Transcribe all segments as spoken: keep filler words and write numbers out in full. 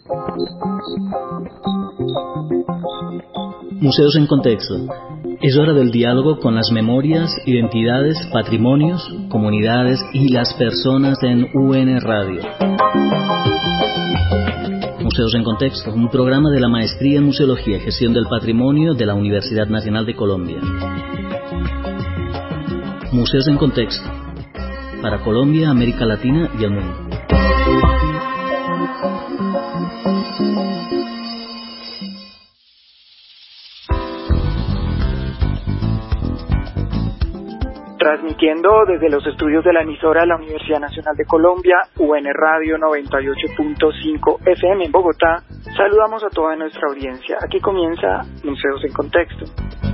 Museos en Contexto. Es hora del diálogo con las memorias, identidades, patrimonios, comunidades y las personas en U N Radio. Museos en Contexto, un programa de la Maestría en Museología y Gestión del Patrimonio de la Universidad Nacional de Colombia. Museos en Contexto, para Colombia, América Latina y el mundo. Transmitiendo desde los estudios de la emisora de la Universidad Nacional de Colombia, U N Radio noventa y ocho punto cinco F M en Bogotá, saludamos a toda nuestra audiencia. Aquí comienza Museos en Contexto.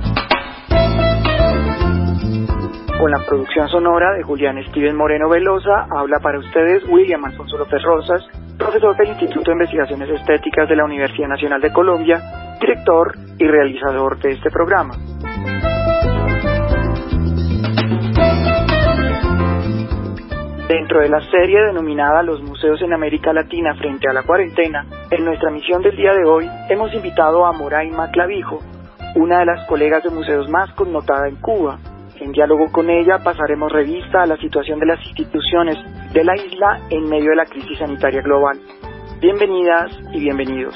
Con la producción sonora de Julián Steven Moreno Velosa, habla para ustedes William Alfonso López Rosas, profesor del Instituto de Investigaciones Estéticas de la Universidad Nacional de Colombia, director y realizador de este programa. Dentro de la serie denominada Los Museos en América Latina frente a la cuarentena, en nuestra misión del día de hoy hemos invitado a Moraima Clavijo, una de las colegas de museos más connotada en Cuba. En diálogo con ella pasaremos revista a la situación de las instituciones de la isla en medio de la crisis sanitaria global. Bienvenidas y bienvenidos.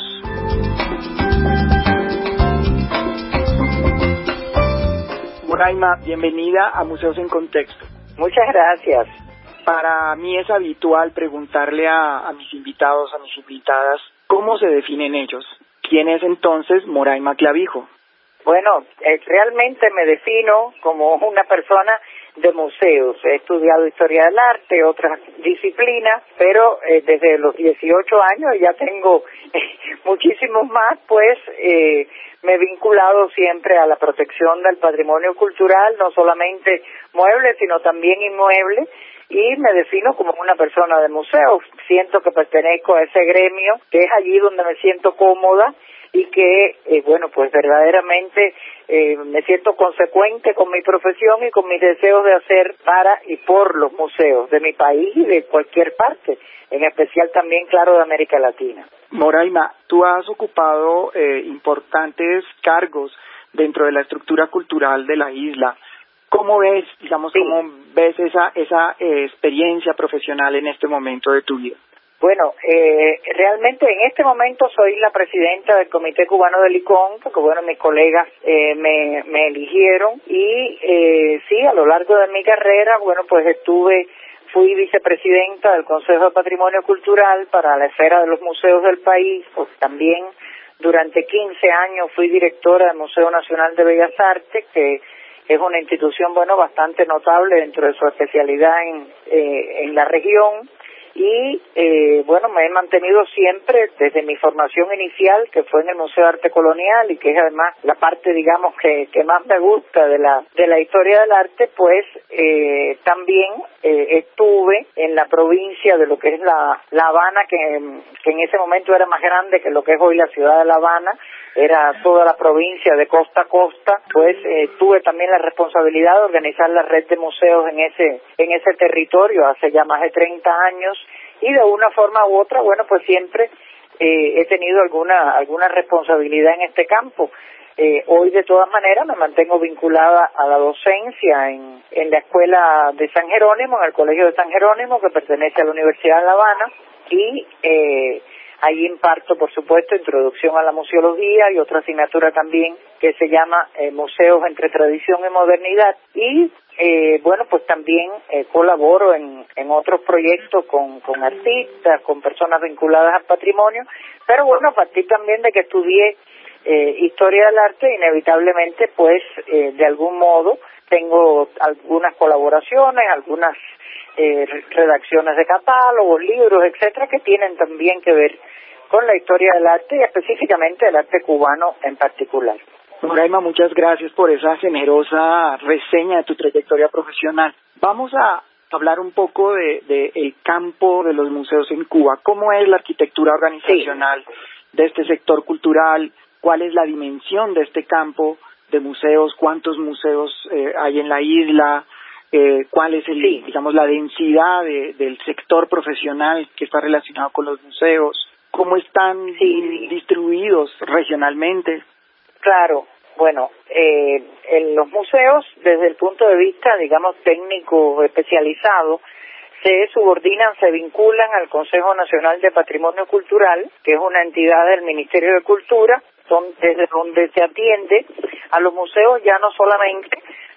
Moraima, bienvenida a Museos en Contexto. Muchas gracias. Para mí es habitual preguntarle a, a mis invitados, a mis invitadas, ¿cómo se definen ellos? ¿Quién es entonces Moraima Clavijo? Bueno, eh, realmente me defino como una persona de museos. He estudiado historia del arte, otras disciplinas, pero eh, desde los dieciocho años ya tengo eh, muchísimos más, pues eh, me he vinculado siempre a la protección del patrimonio cultural, no solamente muebles, sino también inmuebles, y me defino como una persona de museos. Siento que pertenezco a ese gremio, que es allí donde me siento cómoda y que, eh, bueno, pues verdaderamente eh, me siento consecuente con mi profesión y con mis deseos de hacer para y por los museos de mi país y de cualquier parte, en especial también, claro, de América Latina. Moraima, tú has ocupado eh, importantes cargos dentro de la estructura cultural de la isla. ¿Cómo ves, digamos, sí. cómo ves esa esa eh, experiencia profesional en este momento de tu vida? Bueno, eh, realmente en este momento soy la presidenta del Comité Cubano del I C O N, porque bueno, mis colegas eh, me, me eligieron y eh, sí, a lo largo de mi carrera, bueno, pues estuve, fui vicepresidenta del Consejo de Patrimonio Cultural para la esfera de los museos del país, pues también durante quince años fui directora del Museo Nacional de Bellas Artes, que es una institución, bueno, bastante notable dentro de su especialidad en, eh, en la región. Y, eh, bueno, me he mantenido siempre desde mi formación inicial, que fue en el Museo de Arte Colonial y que es además la parte, digamos, que, que más me gusta de la de la historia del arte, pues eh, también eh, estuve en la provincia de lo que es la, la Habana, que, que en ese momento era más grande que lo que es hoy la ciudad de La Habana, era toda la provincia de costa a costa, pues eh, tuve también la responsabilidad de organizar la red de museos en ese en ese territorio hace ya más de treinta años y de una forma u otra, bueno, pues siempre eh, he tenido alguna alguna responsabilidad en este campo. Eh, hoy de todas maneras me mantengo vinculada a la docencia en, en la escuela de San Jerónimo, en el colegio de San Jerónimo, que pertenece a la Universidad de La Habana, y eh, ahí imparto, por supuesto, introducción a la museología y otra asignatura también que se llama eh, Museos entre Tradición y Modernidad. Y, eh, bueno, pues también eh, colaboro en, en otros proyectos con, con artistas, con personas vinculadas al patrimonio. Pero, bueno, a partir también de que estudié eh, Historia del Arte, inevitablemente, pues, eh, de algún modo, tengo algunas colaboraciones, algunas eh, redacciones de catálogos, libros, etcétera, que tienen también que ver con la historia del arte y específicamente del arte cubano en particular. Moraima, muchas gracias por esa generosa reseña de tu trayectoria profesional. Vamos a hablar un poco de, de el campo de los museos en Cuba. ¿Cómo es la arquitectura organizacional sí. de este sector cultural? ¿Cuál es la dimensión de este campo de museos? ¿Cuántos museos eh, hay en la isla? Eh, ¿Cuál es el, sí. digamos, la densidad de, del sector profesional que está relacionado con los museos? ¿Cómo están sí. distribuidos regionalmente? Claro, bueno, eh, en los museos, desde el punto de vista, digamos, técnico especializado, se subordinan, se vinculan al Consejo Nacional de Patrimonio Cultural, que es una entidad del Ministerio de Cultura, son, desde donde se atiende a los museos ya no solamente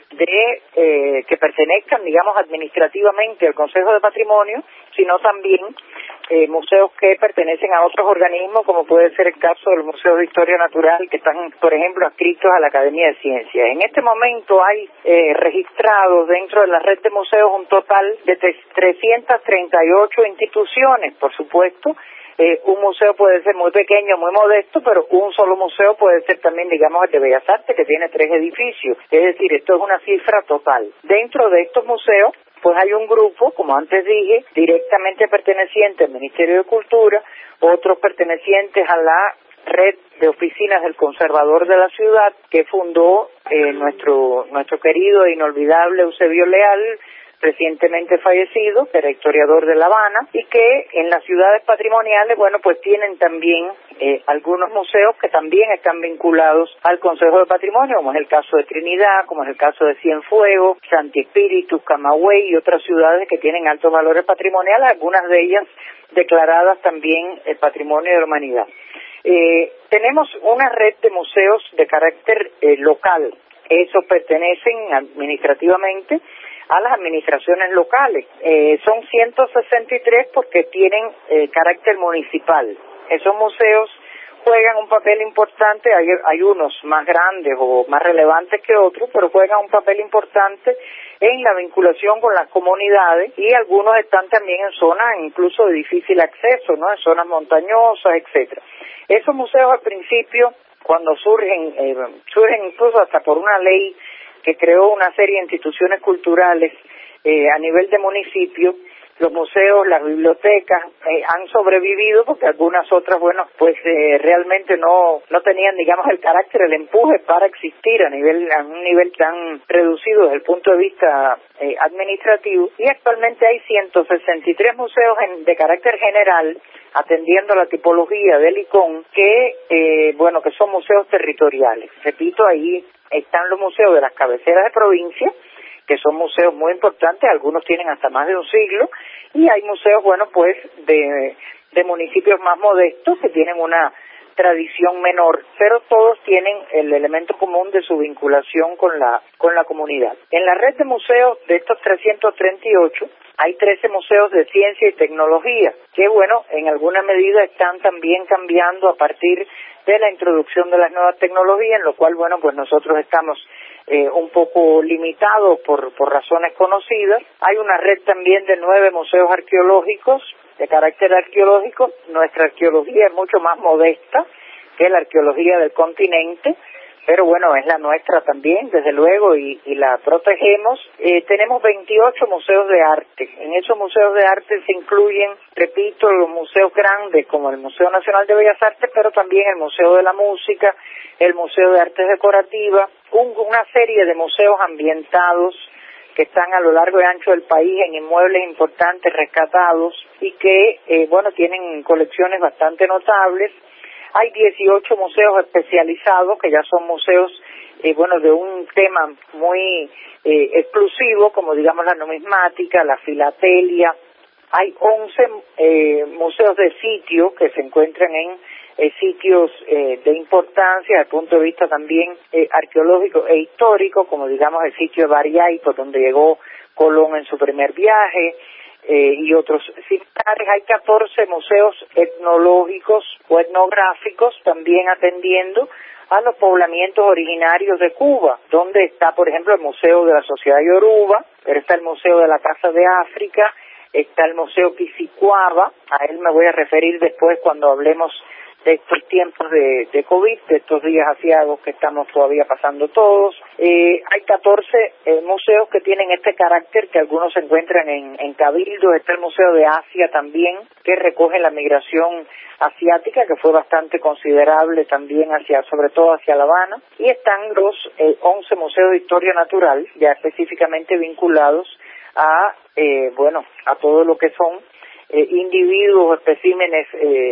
de eh, que pertenezcan, digamos, administrativamente al Consejo de Patrimonio, sino también eh, museos que pertenecen a otros organismos, como puede ser el caso del Museo de Historia Natural, que están, por ejemplo, adscritos a la Academia de Ciencias. En este momento hay eh, registrados dentro de la red de museos un total de trescientas treinta y ocho instituciones, por supuesto. Eh, un museo puede ser muy pequeño, muy modesto, pero un solo museo puede ser también, digamos, el de Bellas Artes, que tiene tres edificios. Es decir, esto es una cifra total. Dentro de estos museos, pues hay un grupo, como antes dije, directamente perteneciente al Ministerio de Cultura, otros pertenecientes a la red de oficinas del Conservador de la Ciudad, que fundó eh, nuestro nuestro querido e inolvidable Eusebio Leal, recientemente fallecido, que era historiador de La Habana, y que en las ciudades patrimoniales, bueno, pues tienen también eh, algunos museos que también están vinculados al Consejo de Patrimonio, como es el caso de Trinidad, como es el caso de Cienfuegos, Santi Espíritu, Camagüey y otras ciudades que tienen altos valores patrimoniales, algunas de ellas declaradas también el Patrimonio de la Humanidad. Eh, tenemos una red de museos de carácter eh, local. Esos pertenecen administrativamente a las administraciones locales. Eh, son ciento sesenta y tres porque tienen eh, carácter municipal. Esos museos juegan un papel importante, hay, hay unos más grandes o más relevantes que otros, pero juegan un papel importante en la vinculación con las comunidades, y algunos están también en zonas incluso de difícil acceso, ¿no? En zonas montañosas, etcétera. Esos museos al principio, cuando surgen, eh, surgen incluso hasta por una ley que creó una serie de instituciones culturales eh, a nivel de municipio. Los museos, las bibliotecas eh, han sobrevivido porque algunas otras, bueno, pues eh, realmente no no tenían, digamos, el carácter, el empuje para existir a nivel a un nivel tan reducido desde el punto de vista eh, administrativo. Y actualmente hay ciento sesenta y tres museos en, de carácter general, atendiendo la tipología del I C O N, que, eh, bueno, que son museos territoriales. Repito, ahí están los museos de las cabeceras de provincia, que son museos muy importantes, algunos tienen hasta más de un siglo, y hay museos, bueno, pues, de, de municipios más modestos que tienen una tradición menor, pero todos tienen el elemento común de su vinculación con la con la comunidad. En la red de museos de estos trescientos treinta y ocho, hay trece museos de ciencia y tecnología, que, bueno, en alguna medida están también cambiando a partir de la introducción de las nuevas tecnologías, en lo cual, bueno, pues nosotros estamos eh, un poco limitados por, por razones conocidas. Hay una red también de nueve museos arqueológicos, de carácter arqueológico. Nuestra arqueología es mucho más modesta que la arqueología del continente, pero bueno, es la nuestra también, desde luego, y, y la protegemos. Eh, tenemos veintiocho museos de arte. En esos museos de arte se incluyen, repito, los museos grandes como el Museo Nacional de Bellas Artes, pero también el Museo de la Música, el Museo de Artes Decorativas, un, una serie de museos ambientados que están a lo largo y ancho del país en inmuebles importantes rescatados y que, eh, bueno, tienen colecciones bastante notables. Hay dieciocho museos especializados, que ya son museos, eh, bueno, de un tema muy eh, exclusivo, como digamos la numismática, la filatelia. Hay once eh, museos de sitio que se encuentran en eh, sitios eh, de importancia desde el punto de vista también eh, arqueológico e histórico, como digamos el sitio de Bariay, por donde llegó Colón en su primer viaje, Eh, y otros similares. Hay catorce museos etnológicos o etnográficos también atendiendo a los poblamientos originarios de Cuba, donde está, por ejemplo, el Museo de la Sociedad Yoruba, pero está el Museo de la Casa de África, está el Museo Quisicuaba, a él me voy a referir después cuando hablemos de estos tiempos de, de COVID, de estos días aciagos que estamos todavía pasando todos. Eh, hay catorce eh, museos que tienen este carácter, que algunos se encuentran en, en Cabildo. Está el Museo de Asia también, que recoge la migración asiática, que fue bastante considerable también, hacia, sobre todo hacia La Habana. Y están los eh, once museos de historia natural, ya específicamente vinculados a, eh, bueno, a todo lo que son eh, individuos, especímenes, eh,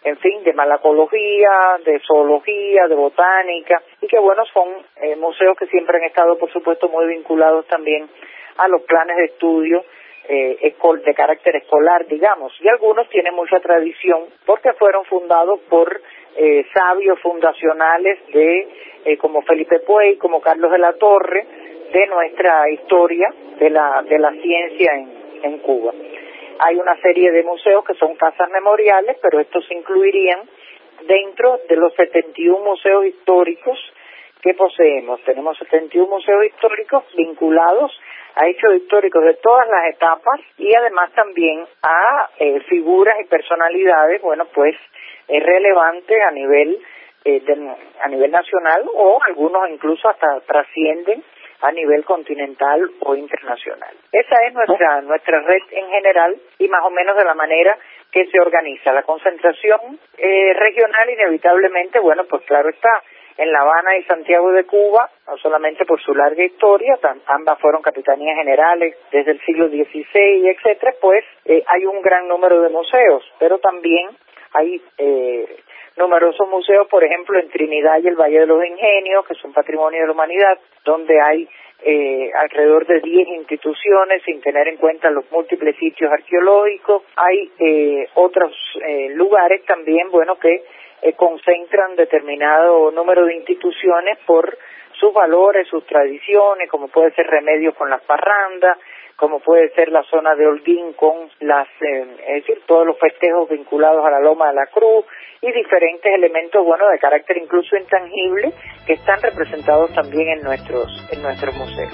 en fin, de malacología, de zoología, de botánica, y que bueno, son eh, museos que siempre han estado, por supuesto, muy vinculados también a los planes de estudio eh, de carácter escolar, digamos, y algunos tienen mucha tradición porque fueron fundados por eh, sabios fundacionales de eh, como Felipe Puey, como Carlos de la Torre, de nuestra historia de la de la ciencia en, en Cuba. Hay una serie de museos que son casas memoriales, pero estos se incluirían dentro de los setenta y uno museos históricos que poseemos. Tenemos setenta y uno museos históricos vinculados a hechos históricos de todas las etapas y además también a eh, figuras y personalidades, bueno, pues es relevante a nivel eh, de, a nivel nacional, o algunos incluso hasta trascienden a nivel continental o internacional. Esa es nuestra nuestra red en general y más o menos de la manera que se organiza. La concentración eh, regional inevitablemente, bueno, pues claro está, en La Habana y Santiago de Cuba, no solamente por su larga historia, tam, ambas fueron capitanías generales desde el siglo dieciséis, etcétera, pues eh, hay un gran número de museos, pero también hay eh, numerosos museos, por ejemplo, en Trinidad y el Valle de los Ingenios, que son patrimonio de la humanidad, donde hay eh, alrededor de diez instituciones, sin tener en cuenta los múltiples sitios arqueológicos. Hay eh, otros eh, lugares también, bueno, que eh, concentran determinado número de instituciones por sus valores, sus tradiciones, como puede ser Remedios con las parrandas, como puede ser la zona de Holguín con las, eh, es decir, todos los festejos vinculados a la Loma de la Cruz y diferentes elementos, bueno, de carácter incluso intangible que están representados también en nuestros, en nuestros museos.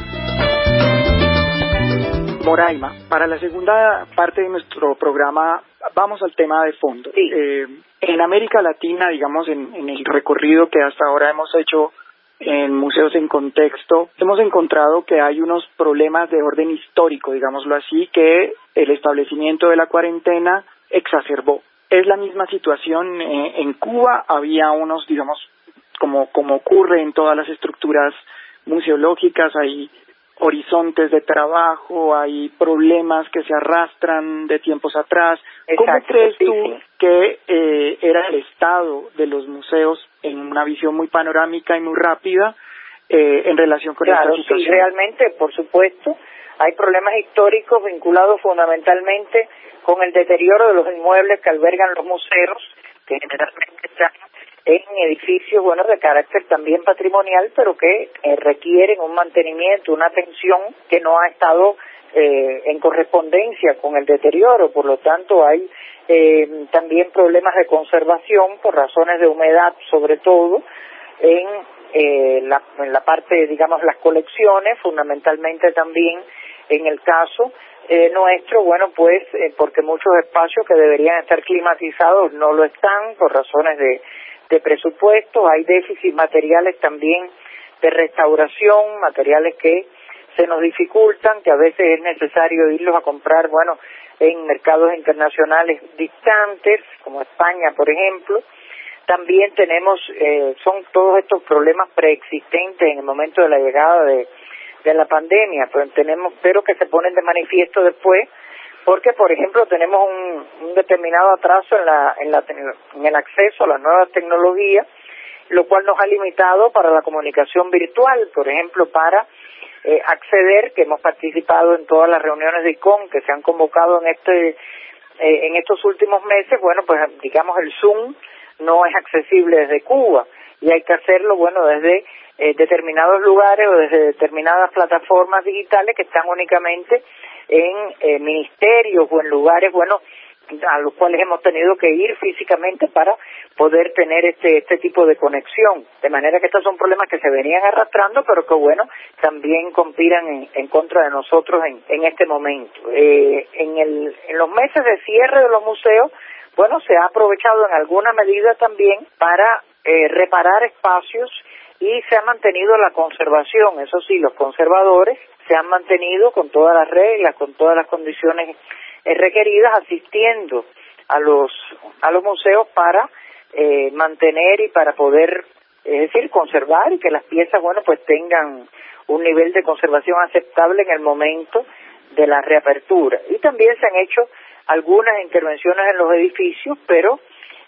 Moraima, para la segunda parte de nuestro programa vamos al tema de fondo. Sí. Eh, en América Latina, digamos, en, en el recorrido que hasta ahora hemos hecho en Museos en Contexto, hemos encontrado que hay unos problemas de orden histórico, digámoslo así, que el establecimiento de la cuarentena exacerbó. Es la misma situación eh, en Cuba, había unos, digamos, como, como ocurre en todas las estructuras museológicas, hay horizontes de trabajo, hay problemas que se arrastran de tiempos atrás. Exacto, ¿Cómo crees sí, tú sí. que eh, era el estado de los museos en una visión muy panorámica y muy rápida eh, en relación con claro, esta situación? Sí, realmente, por supuesto, hay problemas históricos vinculados fundamentalmente con el deterioro de los inmuebles que albergan los museos, que generalmente están en edificios, bueno, de carácter también patrimonial, pero que eh, requieren un mantenimiento, una atención que no ha estado eh, en correspondencia con el deterioro. Por lo tanto, hay eh, también problemas de conservación por razones de humedad, sobre todo en, eh, la, en la parte, digamos, las colecciones, fundamentalmente también en el caso eh, nuestro, bueno, pues eh, porque muchos espacios que deberían estar climatizados no lo están por razones de de presupuesto, hay déficits materiales también de restauración, materiales que se nos dificultan, que a veces es necesario irlos a comprar, bueno, en mercados internacionales distantes, como España, por ejemplo. También tenemos, eh, son todos estos problemas preexistentes en el momento de la llegada de, de la pandemia, pero tenemos, pero que se ponen de manifiesto después, porque, por ejemplo, tenemos un, un determinado atraso en, la, en, la, en el acceso a las nuevas tecnologías, lo cual nos ha limitado para la comunicación virtual, por ejemplo, para eh, acceder, que hemos participado en todas las reuniones de I C O N que se han convocado en este eh, en estos últimos meses. Bueno, pues digamos el Zoom no es accesible desde Cuba y hay que hacerlo, bueno, desde eh, determinados lugares o desde determinadas plataformas digitales que están únicamente en eh, ministerios o en lugares, bueno, a los cuales hemos tenido que ir físicamente para poder tener este este tipo de conexión. De manera que estos son problemas que se venían arrastrando, pero que, bueno, también conspiran en, en contra de nosotros en, en este momento. Eh, en, el, en los meses de cierre de los museos, bueno, se ha aprovechado en alguna medida también para eh, reparar espacios y se ha mantenido la conservación. Eso sí, los conservadores se han mantenido con todas las reglas, con todas las condiciones eh, requeridas, asistiendo a los a los museos para eh, mantener y para poder, es decir, conservar y que las piezas, bueno, pues tengan un nivel de conservación aceptable en el momento de la reapertura. Y también se han hecho algunas intervenciones en los edificios, pero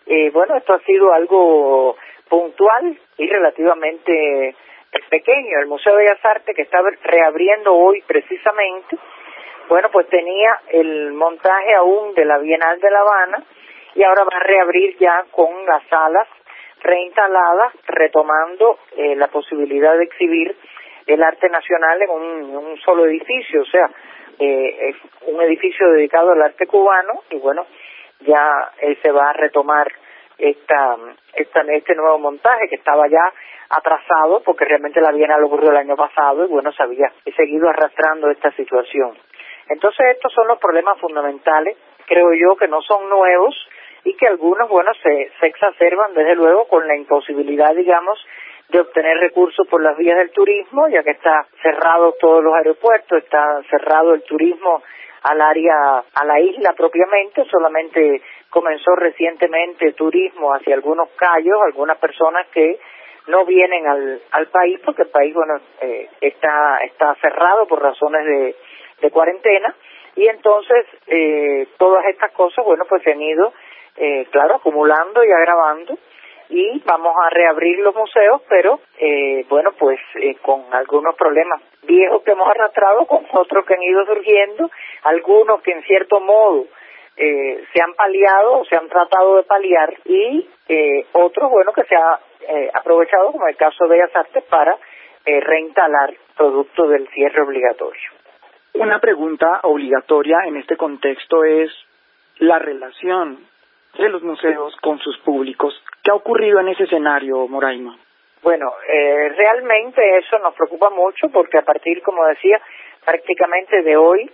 eh, bueno, esto ha sido algo puntual y relativamente pequeño. El Museo de Bellas Artes, que está reabriendo hoy precisamente, bueno, pues tenía el montaje aún de la Bienal de La Habana y ahora va a reabrir ya con las salas reinstaladas, retomando eh, la posibilidad de exhibir el arte nacional en un, en un solo edificio, o sea, eh, es un edificio dedicado al arte cubano y bueno, ya eh, se va a retomar esta, esta este nuevo montaje que estaba ya atrasado porque realmente la Bienal ocurrió el año pasado y bueno, se había seguido arrastrando esta situación. Entonces estos son los problemas fundamentales, creo yo, que no son nuevos y que algunos, bueno, se, se exacerban desde luego con la imposibilidad, digamos, de obtener recursos por las vías del turismo, ya que está cerrado todos los aeropuertos, está cerrado el turismo al área, a la isla propiamente, solamente comenzó recientemente turismo hacia algunos cayos, algunas personas que no vienen al, al país porque el país, bueno, eh, está, está cerrado por razones de, de cuarentena y entonces eh, todas estas cosas, bueno, pues se han ido, eh, claro, acumulando y agravando y vamos a reabrir los museos, pero eh, bueno, pues eh, con algunos problemas viejos que hemos arrastrado, con otros que han ido surgiendo, algunos que en cierto modo eh, se han paliado o se han tratado de paliar y eh, otros, bueno, que se ha eh, aprovechado, como el caso de Bellas Artes, para eh, reinstalar producto del cierre obligatorio. Una pregunta obligatoria en este contexto es la relación de los museos con sus públicos. ¿Qué ha ocurrido en ese escenario, Moraima? Bueno, eh, realmente eso nos preocupa mucho porque a partir, como decía, prácticamente de hoy,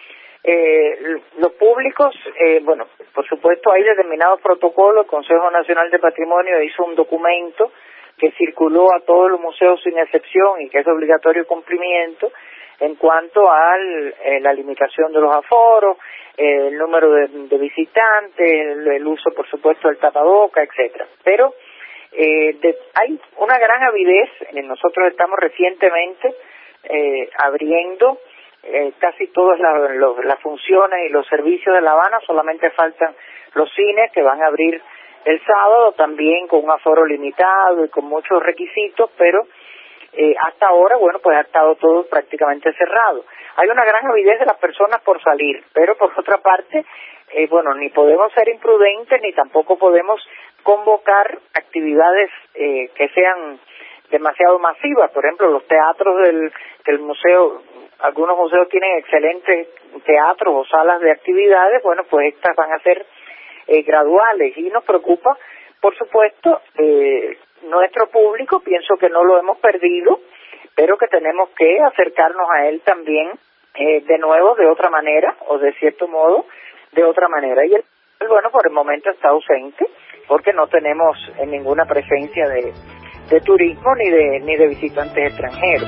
eh, los públicos, eh, bueno, por supuesto hay determinados protocolos. El Consejo Nacional de Patrimonio hizo un documento que circuló a todos los museos sin excepción y que es de obligatorio cumplimiento en cuanto a eh, la limitación de los aforos, eh, el número de, de visitantes, el, el uso, por supuesto, del tapaboca, etcétera. Pero eh, de, hay una gran avidez. Nosotros estamos recientemente eh, abriendo eh, casi todas la, lo, las funciones y los servicios de La Habana. Solamente faltan los cines que van a abrir el sábado, también con un aforo limitado y con muchos requisitos, pero Eh, hasta ahora, bueno, pues ha estado todo prácticamente cerrado. Hay una gran avidez de las personas por salir, pero por otra parte, eh, bueno, ni podemos ser imprudentes ni tampoco podemos convocar actividades eh, que sean demasiado masivas. Por ejemplo, los teatros del, del museo, algunos museos tienen excelentes teatros o salas de actividades, bueno, pues estas van a ser eh, graduales y nos preocupa, por supuesto, eh, nuestro público. Pienso que no lo hemos perdido, pero que tenemos que acercarnos a él también eh, de nuevo, de otra manera, o de cierto modo, de otra manera. Y él, bueno, por el momento está ausente, porque no tenemos eh, ninguna presencia de, de turismo ni de, ni de visitantes extranjeros.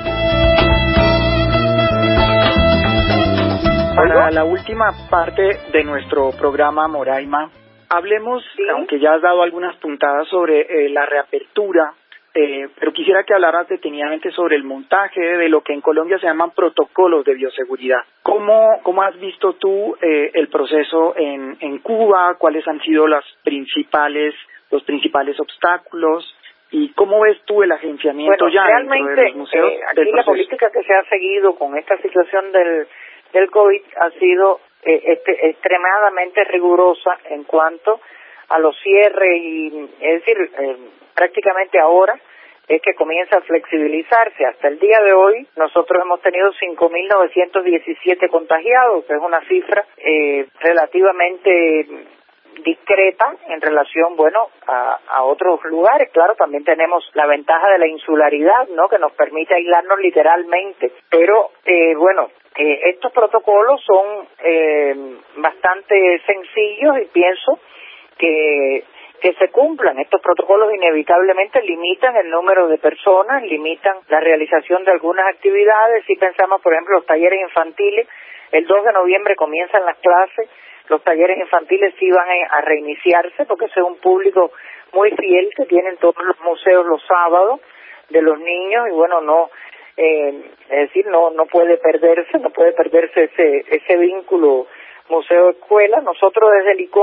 Para la última parte de nuestro programa, Moraima, hablemos, sí, aunque ya has dado algunas puntadas sobre eh, la reapertura, eh, pero quisiera que hablaras detenidamente sobre el montaje de lo que en Colombia se llaman protocolos de bioseguridad. ¿Cómo, cómo has visto tú eh, el proceso en, en Cuba? ¿Cuáles han sido las principales, los principales obstáculos? ¿Y cómo ves tú el agenciamiento bueno, ya realmente, dentro de los museos? Eh, aquí la política que se ha seguido con esta situación del, del COVID ha sido Eh, este, extremadamente rigurosa en cuanto a los cierres y, es decir, eh, prácticamente ahora es que comienza a flexibilizarse. Hasta el día de hoy nosotros hemos tenido cinco mil novecientos diecisiete contagiados, que es una cifra eh, relativamente discreta en relación, bueno, a, a otros lugares. Claro, también tenemos la ventaja de la insularidad, ¿no?, que nos permite aislarnos literalmente, pero eh, bueno, eh, estos protocolos son eh, bastante sencillos y pienso que que se cumplan. Estos protocolos inevitablemente limitan el número de personas, limitan la realización de algunas actividades. Si pensamos, por ejemplo, los talleres infantiles, el dos de noviembre comienzan las clases. Los talleres infantiles sí van a reiniciarse porque ese es un público muy fiel que tienen todos los museos los sábados de los niños y bueno, no, eh, es decir, no no puede perderse, no puede perderse ese ese vínculo museo-escuela. Nosotros desde el I C O N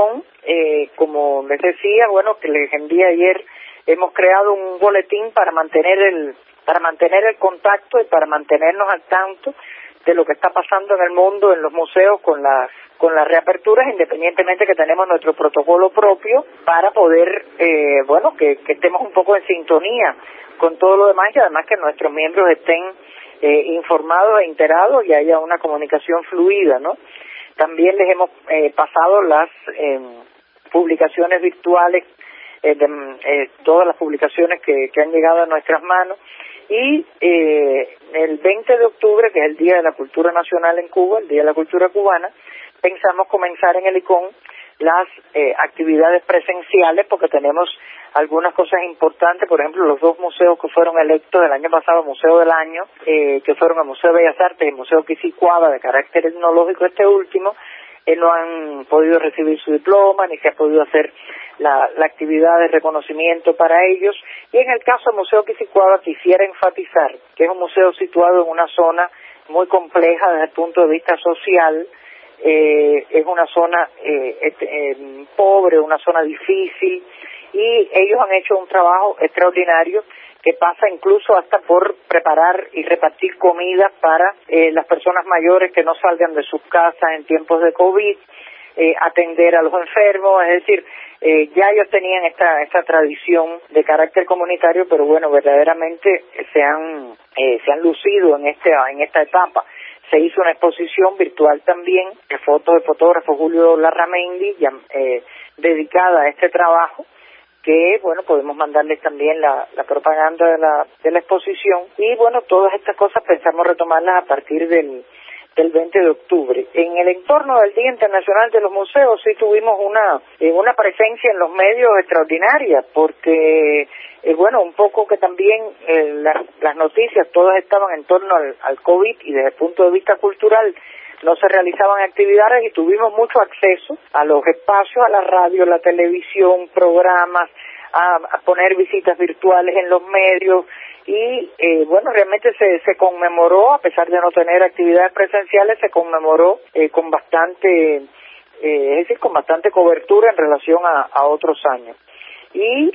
eh, como les decía, bueno, que les envié ayer, hemos creado un boletín para mantener el para mantener el contacto y para mantenernos al tanto de lo que está pasando en el mundo, en los museos, con las con las reaperturas, independientemente que tenemos nuestro protocolo propio para poder, eh, bueno, que, que estemos un poco en sintonía con todo lo demás y además que nuestros miembros estén eh, informados e enterados y haya una comunicación fluida, ¿no? También les hemos eh, pasado las eh, publicaciones virtuales, eh, de, eh, todas las publicaciones que, que han llegado a nuestras manos. Y eh, el veinte de octubre, que es el Día de la Cultura Nacional en Cuba, el Día de la Cultura Cubana, pensamos comenzar en el ICON las eh, actividades presenciales porque tenemos algunas cosas importantes, por ejemplo, los dos museos que fueron electos el año pasado, Museo del Año, eh, que fueron el Museo de Bellas Artes y el Museo Quisicuaba, de carácter etnológico este último, eh, no han podido recibir su diploma, ni se ha podido hacer la, la actividad de reconocimiento para ellos. Y en el caso del Museo Quisicuaba quisiera enfatizar que es un museo situado en una zona muy compleja desde el punto de vista social, eh, es una zona eh, et, eh, pobre, una zona difícil, y ellos han hecho un trabajo extraordinario que pasa incluso hasta por preparar y repartir comida para eh, las personas mayores que no salgan de sus casas en tiempos de COVID, eh, atender a los enfermos, es decir, eh, ya ellos tenían esta esta tradición de carácter comunitario, pero bueno, verdaderamente se han eh, se han lucido en este en esta etapa. Se hizo una exposición virtual también de fotos del fotógrafo Julio Larramendi, ya, eh, dedicada a este trabajo, que, bueno, podemos mandarles también la, la propaganda de la, de la exposición. Y, bueno, todas estas cosas pensamos retomarlas a partir del, del veinte de octubre. En el entorno del Día Internacional de los Museos sí tuvimos una, eh, una presencia en los medios extraordinaria, porque, eh, bueno, un poco que también eh, las, las noticias todas estaban en torno al, al COVID y desde el punto de vista cultural no se realizaban actividades y tuvimos mucho acceso a los espacios, a la radio, la televisión, programas, a, a poner visitas virtuales en los medios y, eh, bueno, realmente se, se conmemoró, a pesar de no tener actividades presenciales, se conmemoró eh, con bastante, eh, es decir, con bastante cobertura en relación a, a otros años. Y,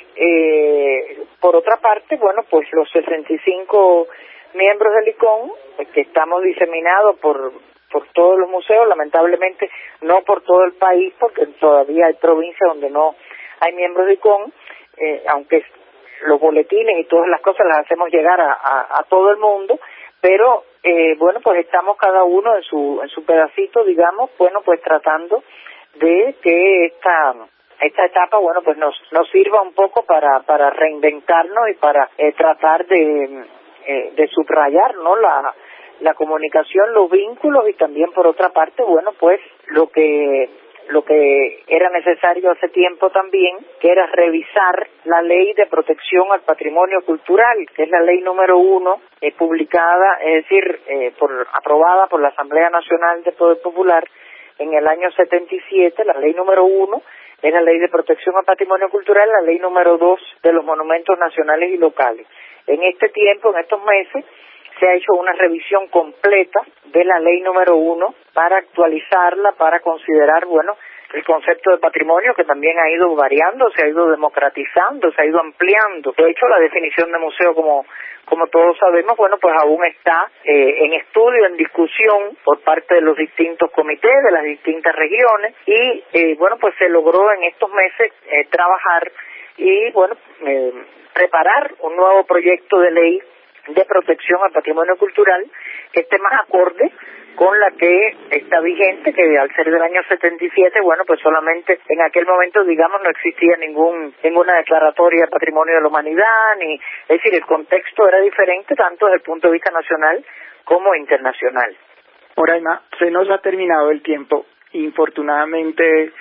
eh, por otra parte, bueno, pues los sesenta y cinco miembros del ICON, eh, que estamos diseminados por por todos los museos, lamentablemente no por todo el país, porque todavía hay provincias donde no hay miembros de ICON, eh, aunque los boletines y todas las cosas las hacemos llegar a, a, a todo el mundo, pero eh, bueno, pues estamos cada uno en su en su pedacito, digamos, bueno, pues tratando de que esta esta etapa, bueno, pues nos nos sirva un poco para para reinventarnos y para eh, tratar de eh, de subrayar, ¿no?, la la comunicación, los vínculos y también por otra parte, bueno, pues lo que lo que era necesario hace tiempo también, que era revisar la Ley de Protección al Patrimonio Cultural, que es la ley número uno, eh, publicada, es decir, eh, por aprobada por la Asamblea Nacional del Poder Popular en el año setenta y siete, la ley número uno es la Ley de Protección al Patrimonio Cultural, la ley número dos de los monumentos nacionales y locales. En este tiempo, en estos meses, se ha hecho una revisión completa de la ley número uno para actualizarla, para considerar, bueno, el concepto de patrimonio, que también ha ido variando, se ha ido democratizando, se ha ido ampliando. De hecho, la definición de museo, como como todos sabemos, bueno, pues aún está eh, en estudio, en discusión por parte de los distintos comités, de las distintas regiones, y eh, bueno, pues se logró en estos meses eh, trabajar y, bueno, eh, preparar un nuevo proyecto de ley de protección al patrimonio cultural que esté más acorde con la que está vigente, que al ser del año setenta y siete, bueno, pues solamente en aquel momento, digamos, no existía ningún ninguna declaratoria de patrimonio de la humanidad, ni, es decir, el contexto era diferente tanto desde el punto de vista nacional como internacional. Moraima, se nos ha terminado el tiempo. Infortunadamente,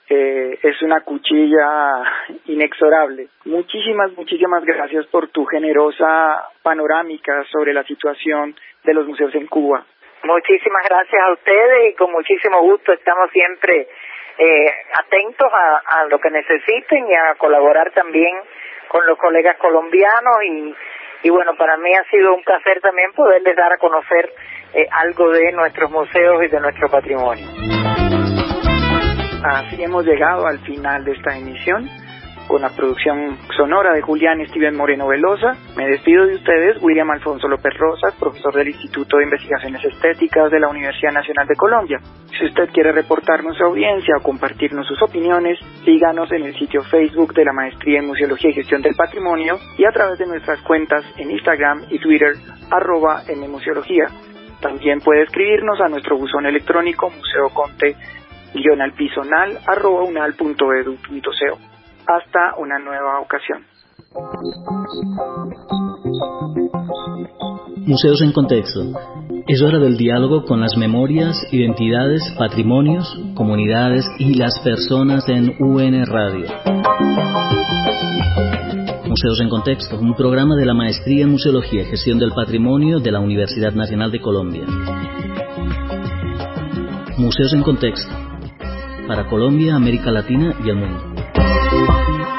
Eh, es una cuchilla inexorable. Muchísimas, muchísimas gracias por tu generosa panorámica sobre la situación de los museos en Cuba. Muchísimas gracias a ustedes y con muchísimo gusto estamos siempre eh, atentos a, a lo que necesiten y a colaborar también con los colegas colombianos y, y bueno, para mí ha sido un placer también poderles dar a conocer eh, algo de nuestros museos y de nuestro patrimonio. Así hemos llegado al final de esta emisión, con la producción sonora de Julián Steven Moreno Velosa. Me despido de ustedes, William Alfonso López Rosas, profesor del Instituto de Investigaciones Estéticas de la Universidad Nacional de Colombia. Si usted quiere reportarnos su audiencia o compartirnos sus opiniones, síganos en el sitio Facebook de la Maestría en Museología y Gestión del Patrimonio y a través de nuestras cuentas en Instagram y Twitter, arroba mmuseología. También puede escribirnos a nuestro buzón electrónico museoconte guión alpisonal arroba unal punto edu punto co. Hasta una nueva ocasión. Museos en Contexto. Es hora del diálogo con las memorias, identidades, patrimonios, comunidades y las personas en U N Radio. Museos en Contexto, un programa de la Maestría en Museología y Gestión del Patrimonio de la Universidad Nacional de Colombia. Museos en Contexto, para Colombia, América Latina y el mundo.